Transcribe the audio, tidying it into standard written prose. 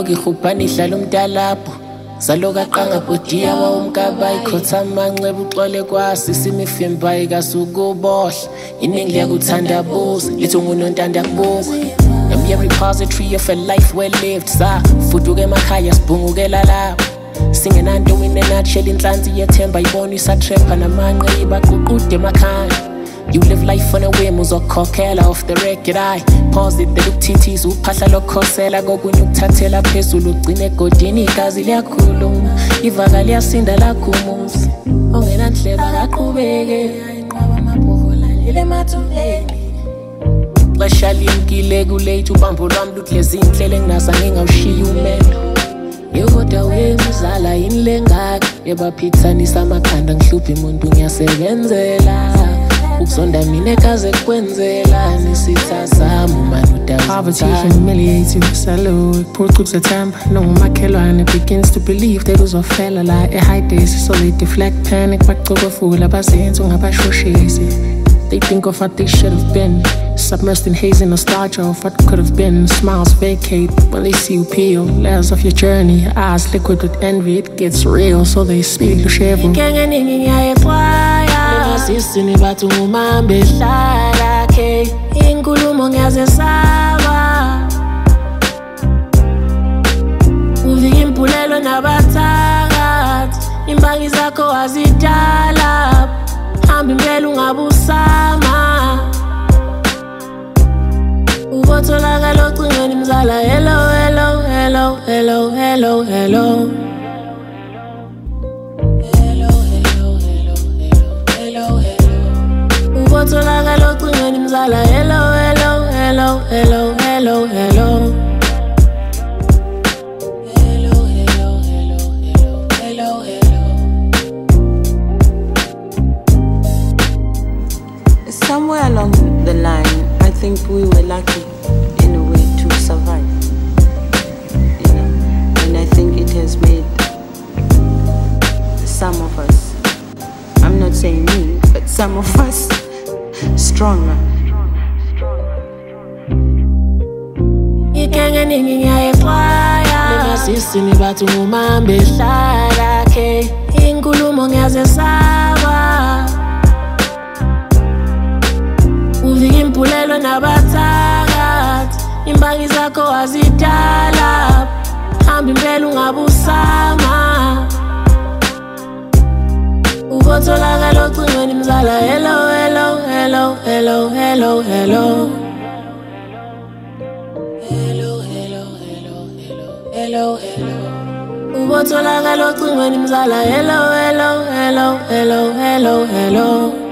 loki khupani hlala umntalapho saloka qanga bodiya wawumkaba ikhotha manxeba uxole kwasi simifimba ikasukubohla iningi liyakuthandabuza lithi ungunontanda kubuka I'm a repository of a life well lived sa fuduke emakhaya sibhungukela lapho singenanto wine nutshell inhlanzi yethemba ibona isatrapha namanqe ibaququde emakhaya You live life on a whim uzokhokhela off the record I pause it the look uphahla lokhosela kokunye ukuthathela phezulu ugcine egodini igazi liyakhuluma ivaka liyasinda lakhumuza ongenandleba kaqhubeke ayinqaba amabhokola lele mathuleni xesha limkile kulate ubambo lwami lukulezi inhlelo enginasa ngingawushiya umelo Yokoda wemzala inlengaka ebaphithanisa amakhanda ngihlupha umuntu ngiyasebenzela Ukuzonda mina ekaze kwenzela nisitha sami umanuda Poverty humiliates you, salo Purtu kuzathemba Nomakhelwane begins to believe they uzofela la high days so they deflect panic baqokofula bazenza ungabashoshisi They think of what they should have been Submersed in hazy nostalgia of what could have been Smiles vacate when they see you peel Layers of your journey, eyes liquid with envy It gets real so they speak to shevu Sisini bathu ngumambe hlala ke inkulumo ngiyazesaba Uvika impulelo nabathakathi imbangi zakho wazidala hamba impela ungabusama Ubotholakala ocingweni mzala hello hello hello hello hello hello Ubotholakala ocingweni mzala hello hello hello hello hello hello Hello hello hello hello hello Somewhere along the line I think we were lucky in a way to survive and I think it has made some of us I'm not saying me but some of us stronger. Ikenge ningi ngiyayixwaya Lemasisini bathu ngumambe hlala ke inkulumo ngiyazesaba Uvika impulelo nabathakathi imbangi zakho wazidala hamba impela ungabusama Ubotholakala ocingweni mzala hello hello hello hello hello hello Hello hello hello hello hello hello Ubotholakala ocingweni mzala hello hello hello hello hello hello